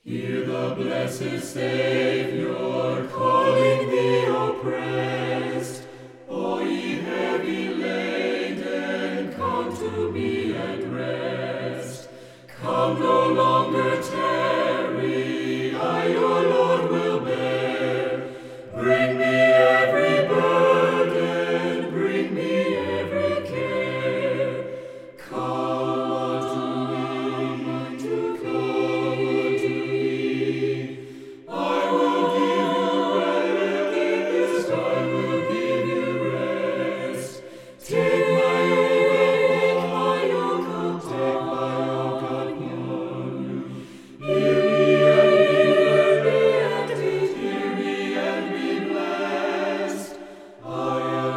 Hear the blessed Savior calling the oppressed. O ye heavy laden, come to me and rest. Come, no longer tarry, I your Lord will bear. Bring me every burden, bring me every care. Come unto me, come unto me. I will give you rest, I will give you rest. Take my yoke upon, take my yoke upon you. Hear me and be blessed. I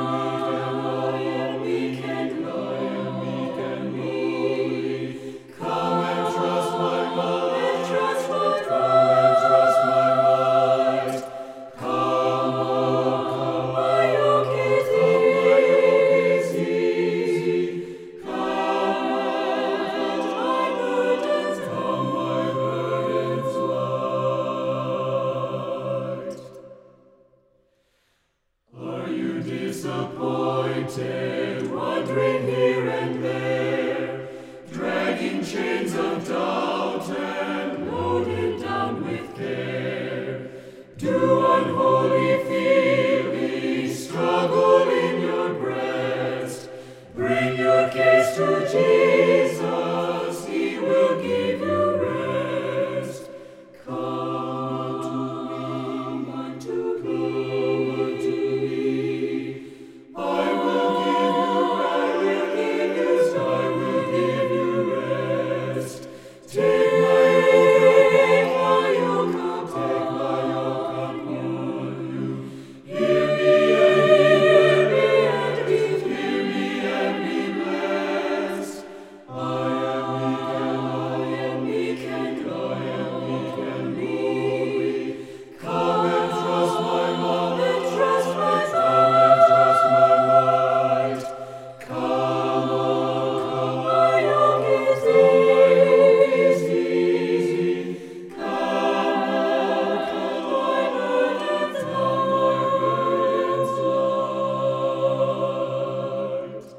am weak and lowly. Come and trust my might, come and trust my might. Come, oh, come, my yoke is easy. Come, my burdens light. Are you disappointed, wandering here and there, dragging chains of doubt and loaded down with care? Do unholy feelings struggle in your breast? Bring your case to Jesus, He will give you rest. Come unto me. I will give you rest, I will give you rest. Take my yoke upon you. Hear me and be blessed. I am weak and lowly. Come and trust my might, Come, oh, come, my yoke is easy. Come, my burdens light.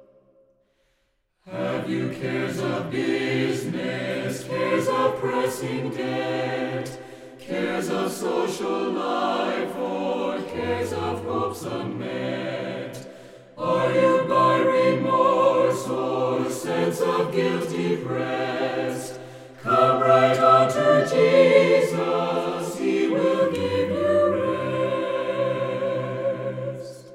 Have you cares of business, cares of pressing debt, cares of social life, or cares of hopes unmet? Are you by remorse or sense of guilt depressed? Come right on to Jesus, He will give you rest.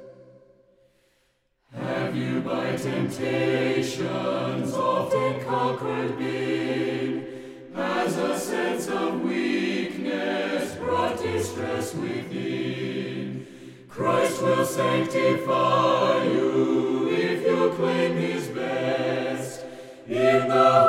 Have you by temptations often conquered been? Has a sense of weakness brought distress within? Christ will sanctify you if you claim His best. In the